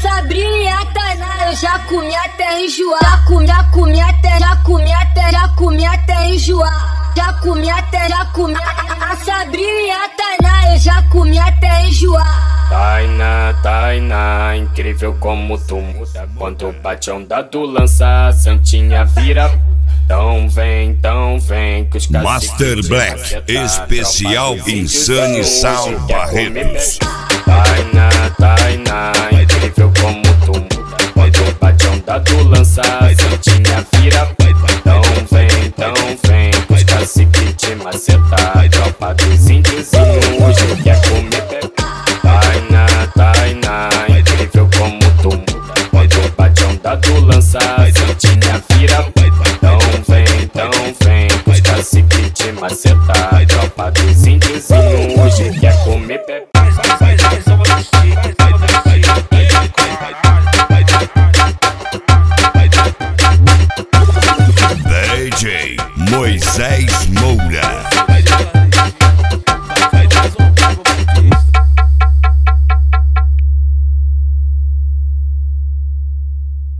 Sabrina e a Tainá, eu já comi até enjoar. Já comi até enjoar. Já comi a Sabrina e a Tainá, eu já comi até enjoar. Tainá, incrível como tu muda. Quando bate a onda tu lança, a santinha vira. Então vem, que os caras Master Black, especial Insane Sound Barretos. Tainá, incrível como tu muda. Quando bate a onda tu lança, a santinha vira. Então vem, que os caciques te maceta. Tropa dos índiozinhos, hoje quer comer bebê. Tainá, incrível como tu muda. Quando bate a onda tu lança, a santinha vira. Então vem, que os caciques te maceta. Tropa dos índiozinhos, hoje quer comer bebê. DJ Moisés Moura.